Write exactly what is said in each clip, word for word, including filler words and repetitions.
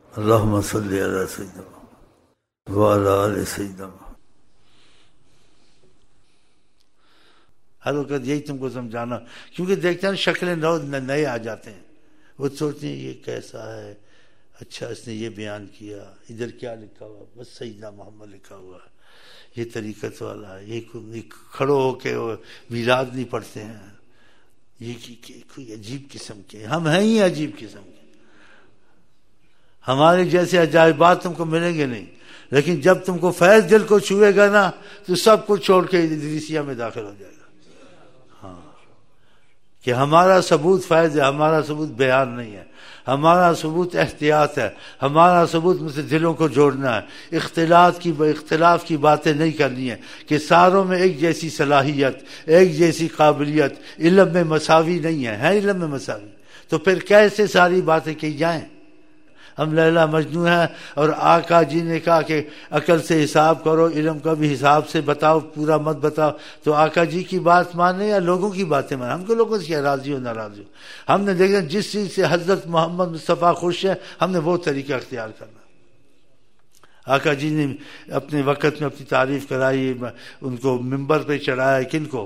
اللہم صلی علی سیدنا وعلی آل سیدنا. ہر وقت یہی تم کو سمجھانا، کیونکہ دیکھتے ہیں شکلیں نئے آ جاتے ہیں، وہ سوچتے ہیں یہ کیسا ہے، اچھا اس نے یہ بیان کیا، ادھر کیا لکھا ہوا، بس سیدنا محمد لکھا ہوا ہے، یہ طریقت والا ہے، یہ کھڑو ہو کے میلاد نہیں پڑھتے ہیں، یہ کوئی عجیب قسم کے. ہم ہیں ہی عجیب قسم کے، ہمارے جیسے عجائبات تم کو ملیں گے نہیں، لیکن جب تم کو فیض دل کو چھوئے گا نا تو سب کچھ چھوڑ کے ادریسیہ میں داخل ہو جائے گا. ہاں کہ ہمارا ثبوت فیض ہے، ہمارا ثبوت بیان نہیں ہے، ہمارا ثبوت احتیاط ہے، ہمارا ثبوت مجھ سے دلوں کو جوڑنا ہے، اختلاف کی اختلاف کی باتیں نہیں کرنی ہے، کہ ساروں میں ایک جیسی صلاحیت، ایک جیسی قابلیت، علم میں مساوی نہیں ہے. ہے علم میں مساوی تو پھر کیسے ساری باتیں کی جائیں؟ ہم لیلا مجنون ہیں، اور آقا جی نے کہا کہ عقل سے حساب کرو، علم کا بھی حساب سے بتاؤ، پورا مت بتاؤ. تو آقا جی کی بات مانے یا لوگوں کی باتیں مانے؟ ہم کو لوگوں سے کیا راضی ہو ناراضی ہو، ہم نے دیکھا جس چیز سے حضرت محمد مصطفیٰ خوش ہے ہم نے وہ طریقہ اختیار کرنا. آقا جی نے اپنے وقت میں اپنی تعریف کرائی، ان کو ممبر پہ چڑھایا، کن کو؟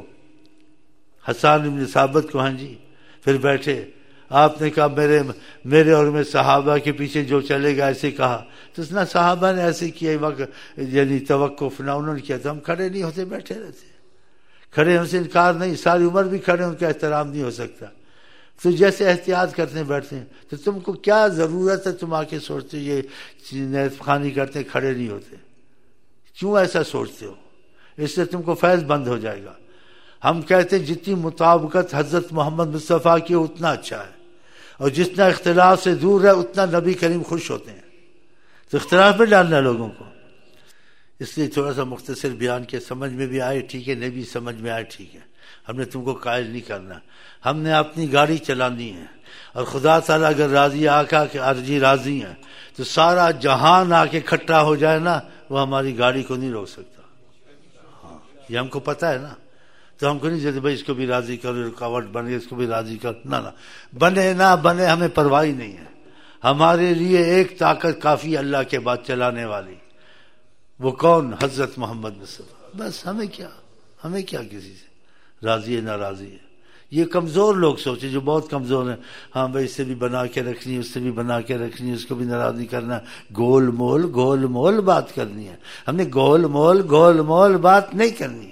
حسان بن ثابت کو. ہاں جی، پھر بیٹھے، آپ نے کہا میرے میرے اور میں صحابہ کے پیچھے جو چلے گا، ایسے کہا. تو اس نے صحابہ نے ایسے کیا، وقت یعنی توقف نہ انہوں نے کیا، تو ہم کھڑے نہیں ہوتے، بیٹھے رہتے. کھڑے ہم سے انکار نہیں، ساری عمر بھی کھڑے ان کا احترام نہیں ہو سکتا. تو جیسے احتیاط کرتے ہیں بیٹھتے ہیں، تو تم کو کیا ضرورت ہے تم آ کے سوچتے یہ نیت خوانی کرتے ہیں کھڑے نہیں ہوتے؟ کیوں ایسا سوچتے ہو؟ اس سے تم کو فیض بند ہو جائے گا. ہم کہتے ہیں جتنی مطابقت حضرت محمد مصطفیٰ کی اتنا اچھا ہے، اور جتنا اختلاف سے دور ہے اتنا نبی کریم خوش ہوتے ہیں. تو اختلاف میں ڈالنا لوگوں کو، اس لیے تھوڑا سا مختصر بیان کیا، سمجھ میں بھی آئے ٹھیک ہے، نہیں بھی سمجھ میں آئے ٹھیک ہے. ہم نے تم کو قائل نہیں کرنا، ہم نے اپنی گاڑی چلانی ہے، اور خدا تعالیٰ اگر راضی آقا کہ عرضی راضی ہیں تو سارا جہان آ کے کھٹا ہو جائے نا، وہ ہماری گاڑی کو نہیں روک سکتا. ہاں یہ ہم کو پتہ ہے نا، تو ہم کو نہیں جیسے بھائی اس کو بھی راضی کرو، رکاوٹ بن گئی اس کو بھی راضی کر، نہ نہ بنے نہ بنے ہمیں پرواہ نہیں ہے. ہمارے لیے ایک طاقت کافی اللہ کے بعد چلانے والی، وہ کون؟ حضرت محمد مصطفیٰ. بس ہمیں کیا، ہمیں کیا کسی سے راضی ہے نہ راضی ہے. یہ کمزور لوگ سوچے جو بہت کمزور ہیں، ہاں بھائی اس سے بھی بنا کے رکھنی ہے، اس سے بھی بنا کے رکھنی ہے، اس کو بھی ناراض نہیں کرنا، گول مول گول مول بات کرنی ہے. ہم نے گول مول گول مول بات نہیں کرنی ہے،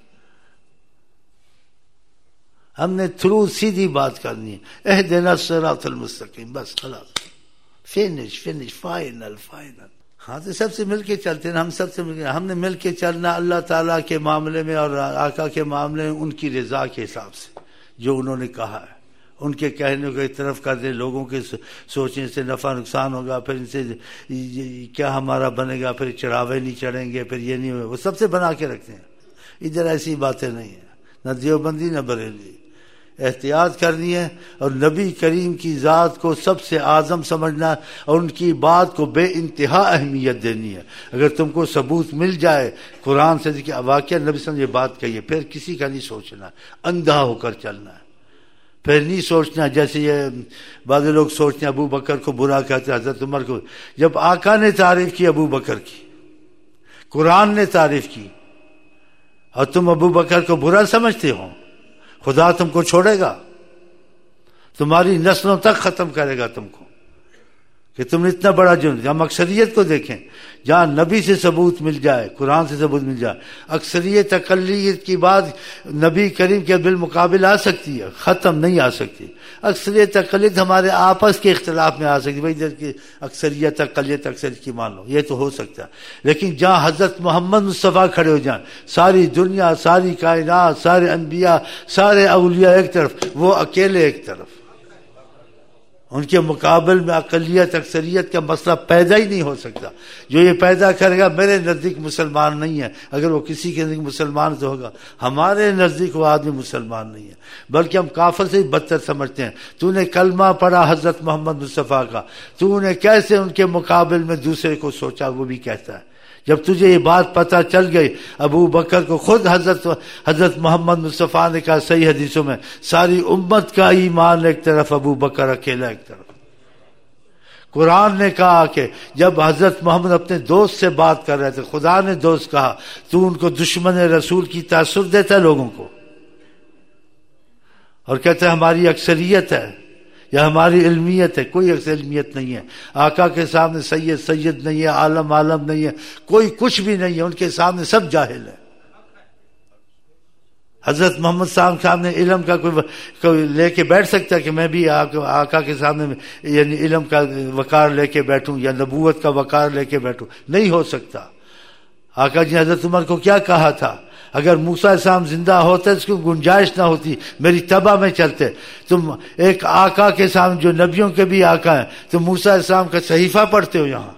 ہم نے تھرو سیدھی بات کرنی ہے. اہدنا الصراط المستقیم، بس خلاص، فینش فینش فائنل فائنل. ہاں تو سب سے مل کے چلتے ہیں، ہم سب سے مل کے، ہم نے مل کے چلنا اللہ تعالیٰ کے معاملے میں اور آقا کے معاملے میں ان کی رضا کے حساب سے، جو انہوں نے کہا ہے ان کے کہنے کو ایک طرف کر دیں. لوگوں کے سوچنے سے نفع نقصان ہوگا، پھر ان سے کیا ہمارا بنے گا، پھر چڑھاوے نہیں چڑھیں گے، پھر یہ نہیں ہوگا، وہ سب سے بنا کے رکھتے ہیں. ادھر ایسی باتیں نہیں ہیں، نہ دیوبندی نہ بریلوی. احتیاط کرنی ہے، اور نبی کریم کی ذات کو سب سے اعظم سمجھنا ہے، اور ان کی بات کو بے انتہا اہمیت دینی ہے. اگر تم کو ثبوت مل جائے قرآن سے کہ واقعہ نبی صلی اللہ علیہ وسلم یہ بات کہی ہے، پھر کسی کا نہیں سوچنا، اندھا ہو کر چلنا ہے. پھر نہیں سوچنا جیسے یہ بعض لوگ سوچتے ہیں ابو بکر کو برا کہتے ہیں، حضرت عمر کو. جب آقا نے تعریف کی ابو بکر کی، قرآن نے تعریف کی، اور تم ابو بکر کو برا سمجھتے ہو، خدا تم کو چھوڑے گا؟ تمہاری نسلوں تک ختم کرے گا تم کو، کہ تم نے اتنا بڑا جرم. ہم اکثریت کو دیکھیں، جہاں نبی سے ثبوت مل جائے، قرآن سے ثبوت مل جائے، اکثریت اقلیت کی بات نبی کریم کے بالمقابل آ سکتی ہے، ختم نہیں آ سکتی. اکثریت اقلیت ہمارے آپس کے اختلاف میں آ سکتی ہے، بھائی ادھر کی اکثریت اقلیت اکثریت کی مان لو، یہ تو ہو سکتا ہے. لیکن جہاں حضرت محمد مصطفیٰ کھڑے ہو جائیں، ساری دنیا، ساری کائنات، سارے انبیاء، سارے اولیاء ایک طرف، وہ اکیلے ایک طرف، ان کے مقابل میں اقلیت اکثریت کا مسئلہ پیدا ہی نہیں ہو سکتا. جو یہ پیدا کرے گا میرے نزدیک مسلمان نہیں ہے. اگر وہ کسی کے نزدیک مسلمان تو ہوگا، ہمارے نزدیک وہ آدمی مسلمان نہیں ہے، بلکہ ہم کافر سے ہی بدتر سمجھتے ہیں. تو نے کلمہ پڑھا حضرت محمد مصطفیٰ کا، تو نے کیسے ان کے مقابل میں دوسرے کو سوچا؟ وہ بھی کہتا ہے. جب تجھے یہ بات پتہ چل گئی، ابو بکر کو خود حضرت حضرت محمد مصطفیٰ نے کہا صحیح حدیثوں میں، ساری امت کا ایمان ایک طرف، ابو بکر اکیلا ایک طرف. قرآن نے کہا کہ جب حضرت محمد اپنے دوست سے بات کر رہے تھے، خدا نے دوست کہا تو ان کو دشمن رسول کی تاثر دیتا ہے لوگوں کو، اور کہتے ہیں ہماری اکثریت ہے یا ہماری علمیت ہے. کوئی علمیت نہیں ہے. آقا کے سامنے سید سید نہیں ہے، عالم عالم نہیں ہے، کوئی کچھ بھی نہیں ہے. ان کے سامنے سب جاہل ہے. حضرت محمد صاحب کے سامنے علم کا کوئی, کوئی لے کے بیٹھ سکتا ہے کہ میں بھی آقا کے سامنے یعنی علم کا وقار لے کے بیٹھوں یا نبوت کا وقار لے کے بیٹھوں؟ نہیں ہو سکتا. آقا جی حضرت عمر کو کیا کہا تھا؟ اگر موسیٰ علیہ السلام زندہ ہوتے اس کی گنجائش نہ ہوتی، میری تباہ میں چلتے. تم ایک آقا کے سامنے جو نبیوں کے بھی آقا ہیں، تم موسیٰ علیہ السلام کا صحیفہ پڑھتے ہو یہاں.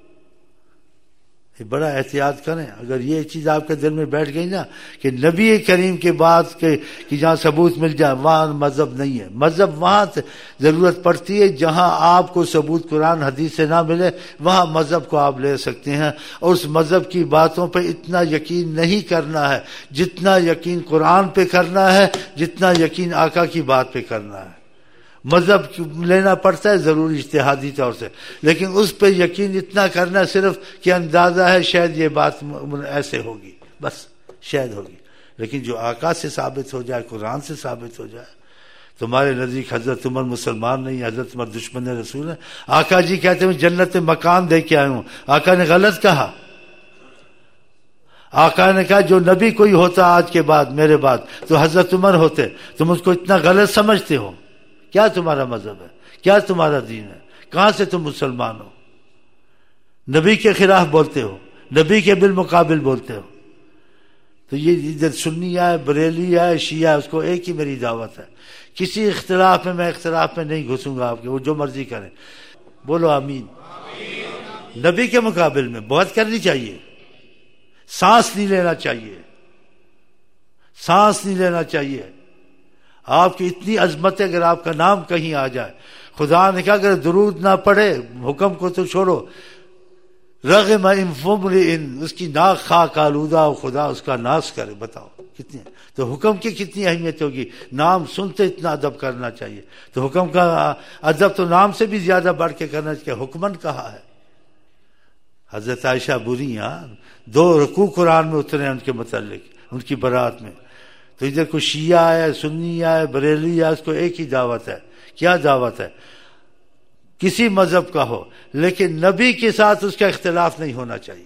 بڑا احتیاط کریں. اگر یہ چیز آپ کے دل میں بیٹھ گئی نا کہ نبی کریم کے بعد کہ جہاں ثبوت مل جائے وہاں مذہب نہیں ہے. مذہب وہاں ضرورت پڑتی ہے جہاں آپ کو ثبوت قرآن حدیث سے نہ ملے، وہاں مذہب کو آپ لے سکتے ہیں. اور اس مذہب کی باتوں پہ اتنا یقین نہیں کرنا ہے جتنا یقین قرآن پہ کرنا ہے، جتنا یقین آقا کی بات پہ کرنا ہے. مذہب لینا پڑتا ہے ضروری اجتہادی طور سے، لیکن اس پہ یقین اتنا کرنا صرف کہ اندازہ ہے شاید یہ بات ایسے ہوگی، بس شاید ہوگی. لیکن جو آقا سے ثابت ہو جائے، قرآن سے ثابت ہو جائے. تمہارے نزدیک حضرت عمر مسلمان نہیں، حضرت عمر دشمن رسول ہے. آقا جی کہتے ہیں جنت میں مکان دے کے آئے ہوں. آقا نے غلط کہا. آقا نے کہا جو نبی کوئی ہوتا آج کے بعد میرے بعد تو حضرت عمر ہوتے. تم اس کو اتنا غلط سمجھتے ہو. کیا تمہارا مذہب ہے؟ کیا تمہارا دین ہے؟ کہاں سے تم مسلمان ہو؟ نبی کے خلاف بولتے ہو، نبی کے بالمقابل بولتے ہو. تو یہ ادھر سنی ہے، بریلی ہے، شیعہ ہے، اس کو ایک ہی میری دعوت ہے. کسی اختلاف میں میں اختلاف میں نہیں گھسوں گا آپ کے، وہ جو مرضی کریں. بولو آمین. نبی کے مقابل میں بہت کرنی چاہیے. سانس نہیں لینا چاہیے، سانس نہیں لینا چاہیے. آپ کی اتنی عظمت ہے اگر آپ کا نام کہیں آ جائے. خدا نے کہا اگر درود نہ پڑھے، حکم کو تو چھوڑو، رغم ان اس کی ناک خاک آلودہ ہو، خدا اس کا ناش کرے. بتاؤ کتنی، تو حکم کی کتنی اہمیت ہوگی. نام سنتے اتنا ادب کرنا چاہیے. تو حکم کا ادب تو نام سے بھی زیادہ بڑھ کے کرنا چاہیے. حکمن کہا ہے. حضرت عائشہ بری ہاں دو رکوع قرآن میں اترے ہیں ان کے متعلق، ان کی برات میں. تو ادھر کوئی شیعہ ہے، سنی ہے، بریلی ہے، اس کو ایک ہی دعوت ہے. کیا دعوت ہے؟ کسی مذہب کا ہو لیکن نبی کے ساتھ اس کا اختلاف نہیں ہونا چاہیے.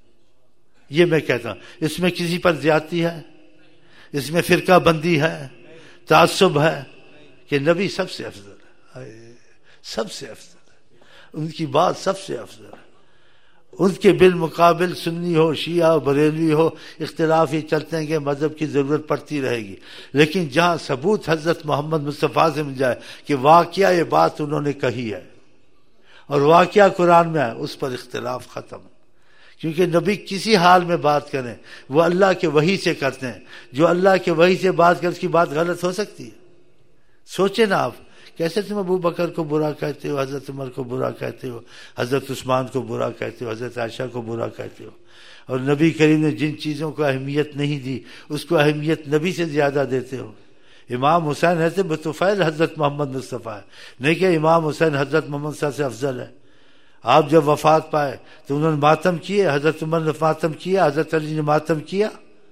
یہ میں کہتا ہوں. اس میں کسی پر زیادتی ہے، اس میں فرقہ بندی ہے، تعصب ہے کہ نبی سب سے افضل ہے، سب سے افضل ہے، ان کی بات سب سے افضل ہے. ان کے بالمقابل سنی ہو، شیعہ ہو، بریلوی ہو، اختلاف ہی چلتے ہیں کہ مذہب کی ضرورت پڑتی رہے گی. لیکن جہاں ثبوت حضرت محمد مصطفیٰ سے مل جائے کہ واقعہ یہ بات انہوں نے کہی ہے اور واقعہ قرآن میں ہے، اس پر اختلاف ختم. کیونکہ نبی کسی حال میں بات کریں وہ اللہ کے وحی سے کرتے ہیں. جو اللہ کے وحی سے بات کرے اس کی بات غلط ہو سکتی ہے؟ سوچیں نا آپ. کیسے تم ابو بکر کو برا کہتے ہو، حضرت عمر کو برا کہتے ہو، حضرت عثمان کو برا کہتے ہو، حضرت عائشہ کو برا کہتے ہو. اور نبی کریم نے جن چیزوں کو اہمیت نہیں دی اس کو اہمیت نبی سے زیادہ دیتے ہو. امام حسین ہے بطفیل حضرت محمد مصطفیٰ ہے، نہیں کہ امام حسین حضرت محمد صلی اللہ علیہ وسلم سے افضل ہے. آپ جب وفات پائے تو انہوں نے ماتم کیے، حضرت عمر نے ماتم کیا، حضرت علی نے ماتم کیا.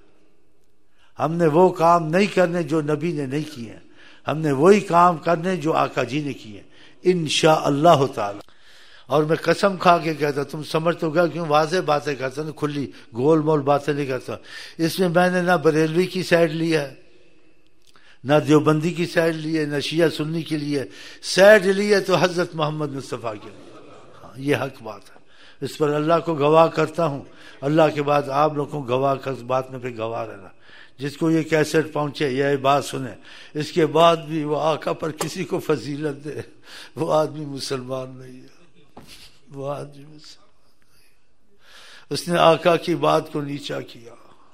ہم نے وہ کام نہیں کرنے جو نبی نے نہیں کیے ہیں، ہم نے وہی کام کرنے جو آقا جی نے کیے انشاءاللہ تعالی. اور میں قسم کھا کے کہتا، تم سمجھ تو گیا کیوں واضح باتیں کرتا ہوں، کھلی گول مول باتیں نہیں کرتا. اس میں میں نے نہ بریلوی کی سائڈ لی ہے، نہ دیوبندی کی سائڈ لی ہے، نہ شیعہ سنی کے لیے سائڈ لی ہے، تو حضرت محمد مصطفیٰ کے لیے. ہاں یہ حق بات ہے. اس پر اللہ کو گواہ کرتا ہوں، اللہ کے بعد آپ لوگوں کو گواہ کر بات میں پھر گواہ رہنا. جس کو یہ کیسٹ پہنچے یہ بات سنے، اس کے بعد بھی وہ آقا پر کسی کو فضیلت دے، وہ آدمی مسلمان نہیں ہے. وہ آدمی مسلمان نہیں، اس نے آقا کی بات کو نیچا کیا،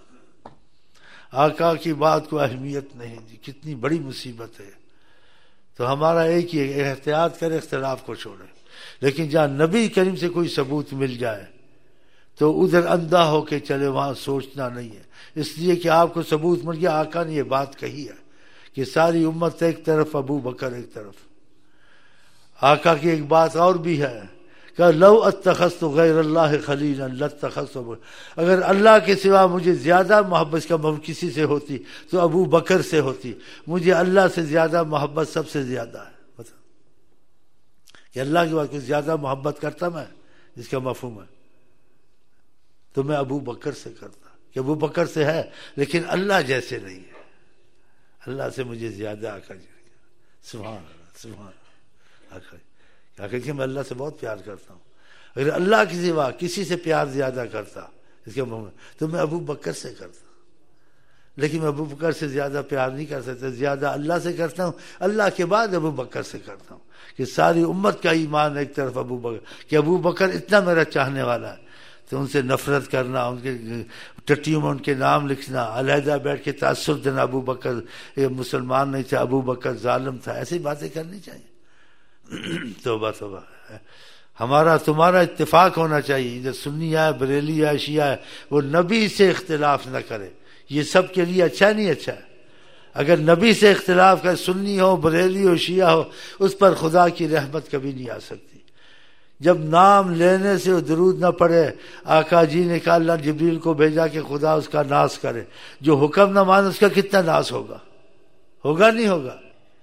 آقا کی بات کو اہمیت نہیں دی. کتنی بڑی مصیبت ہے. تو ہمارا ایک ہی احتیاط کرے، اختلاف کو چھوڑے. لیکن جہاں نبی کریم سے کوئی ثبوت مل جائے تو ادھر اندھا ہو کے چلے، وہاں سوچنا نہیں ہے. اس لیے کہ آپ کو ثبوت مل گیا، آقا نے یہ بات کہی ہے کہ ساری امت ایک طرف، ابو بکر ایک طرف. آقا کی ایک بات اور بھی ہے کہ لو اتخذت غیر اللہ خلیلا لاتخذت، اگر اللہ کے سوا مجھے زیادہ محبت کا محبت کسی سے ہوتی تو ابو بکر سے ہوتی. مجھے اللہ سے زیادہ محبت سب سے زیادہ ہے. بتا کہ اللہ کے بعد کچھ زیادہ محبت کرتا میں، جس کا مفہوم ہے تو میں ابو بکر سے کرتا، کہ ابو بکر سے ہے لیکن اللہ جیسے نہیں ہے. اللہ سے مجھے زیادہ آقا جی. سبحان اللہ سبحان اللہ. آقا آقا کہ میں اللہ سے بہت پیار کرتا ہوں. اگر اللہ کے سوا کسی سے پیار زیادہ کرتا اس کے مفہوم تو میں ابو بکر سے کرتا، لیکن میں ابو بکر سے زیادہ پیار نہیں کر سکتا. زیادہ اللہ سے کرتا ہوں، اللہ کے بعد ابو بکر سے کرتا ہوں. کہ ساری امت کا ایمان ایک طرف ابو بکر، کہ ابو بکر اتنا میرا چاہنے والا ہے تو ان سے نفرت کرنا، ان کے ٹٹیوں میں ان کے نام لکھنا، علیحدہ بیٹھ کے تعصب دینا، ابو بکر یہ مسلمان نہیں تھا، ابو بکر ظالم تھا، ایسی باتیں کرنی چاہیے. توبہ توبہ. ہمارا تمہارا اتفاق ہونا چاہیے. ادھر سنی ہے، بریلی ہے، شیعہ ہے، وہ نبی سے اختلاف نہ کرے. یہ سب کے لیے اچھا نہیں اچھا ہے. اگر نبی سے اختلاف کر، سنی ہو، بریلی ہو، شیعہ ہو، اس پر خدا کی رحمت کبھی نہیں آ سکتی. جب نام لینے سے وہ درود نہ پڑے، آقا جی نے کہا اللہ جبریل کو بھیجا کہ خدا اس کا ناس کرے. جو حکم نہ مانے اس کا کتنا ناس ہوگا؟ ہوگا نہیں ہوگا؟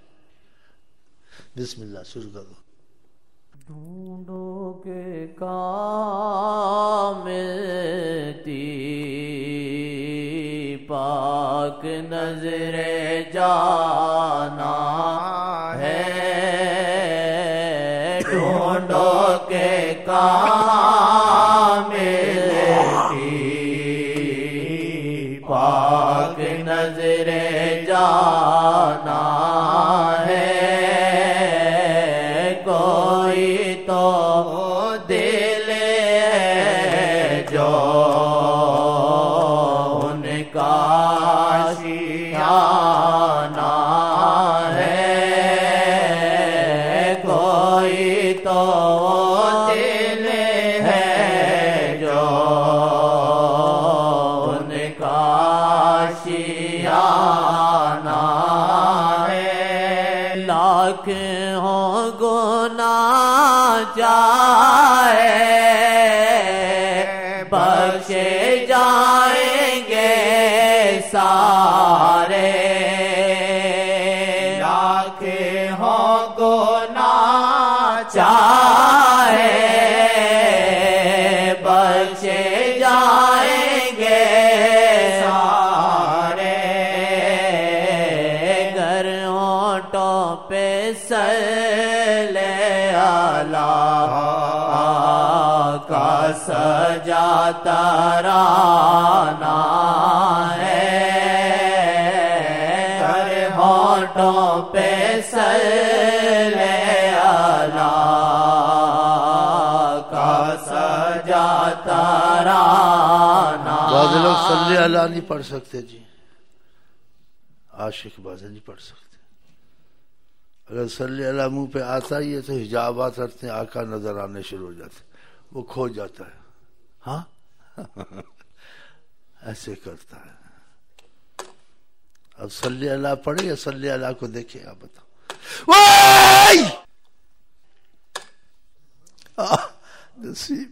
بسم اللہ شروع کرو. ڈھونڈو کے کامل تی پاک نظر جانا ہے، ڈھونڈو کے کامل تی پاک نظر جانا ہے. جائے بخشے جائیں گے سارے، لاکھ ہوں گناہ چاہے بخشے جائیں گے سارے. گر ہونٹوں پہ صلی کا سجا ترانہ ہے، ہر ہونٹوں پہ صلی اللہ کا سجا ترانہ. بعض لوگ صلی اللہ نہیں پڑھ سکتے جی، عاشق بعض نہیں پڑھ سکتے. اگر صلی اللہ منہ پہ آتا ہی ہے تو حجابات رکھتے ہیں، آقا نظر آنے شروع ہو جاتے، وہ کھو جاتا ہے. ہاں ایسے کرتا ہے. اب صلی اللہ پڑھے یا صلی اللہ کو دیکھے آپ بتاؤ. نصیب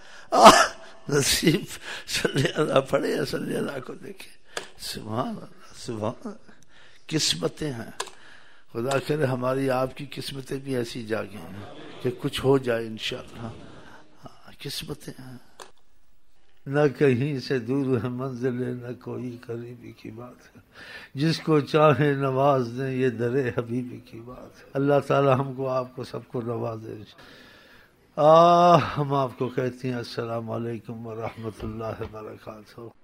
نصیب صلی اللہ پڑھے یا صلی اللہ کو دیکھے. سبحان اللہ سبحان اللہ. قسمتیں ہیں. خدا کرے ہماری آپ کی قسمتیں بھی ایسی جاگیں ہیں کہ کچھ ہو جائے انشاءاللہ. ہاں قسمتیں ہیں. نہ کہیں سے دور ہے منزل، نہ کوئی قریبی کی بات ہے. جس کو چاہے نواز دیں، یہ در حبیبی کی بات ہے. اللہ تعالی ہم کو آپ کو سب کو نوازے. آہ ہم آپ کو کہتے ہیں السلام علیکم ورحمۃ اللہ وبرکاتہ.